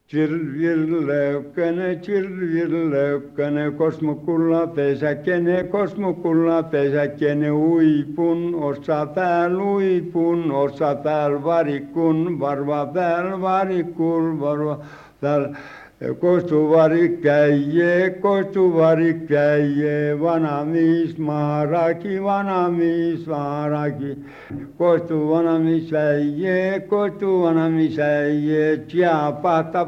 Cirvirlökkene, kosmokulla pesäkene, uipun, ossa pääl uipun, ossa pääl varikun, varva pääl varikul, varva pääl. Kostuvari käijä, vanamis maaraki, kostu vanamis äijä, tjapata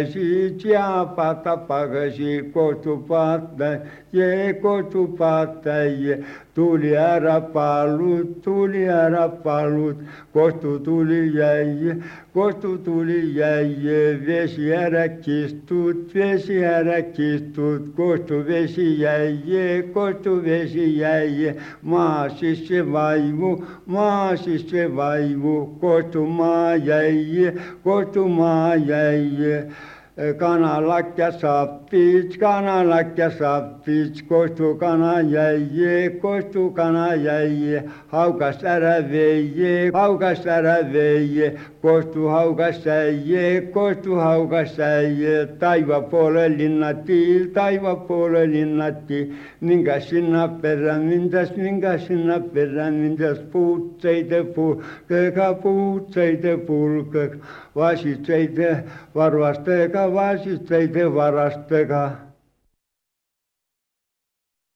pakasi, kostu pattäjä, tuli ära palut, kostu tuli jäijä, vesi ära kistut, kostu vesi jäijä, maa sisse vaivu, kostu maa jäijä, kanalak ja sappits, kostu kana jäijä, haukas ära veijä, kostu haukas äijä, taiva puole linnatti, minkä sinna perään, puutseite pulkeka, vasitseite varasteka.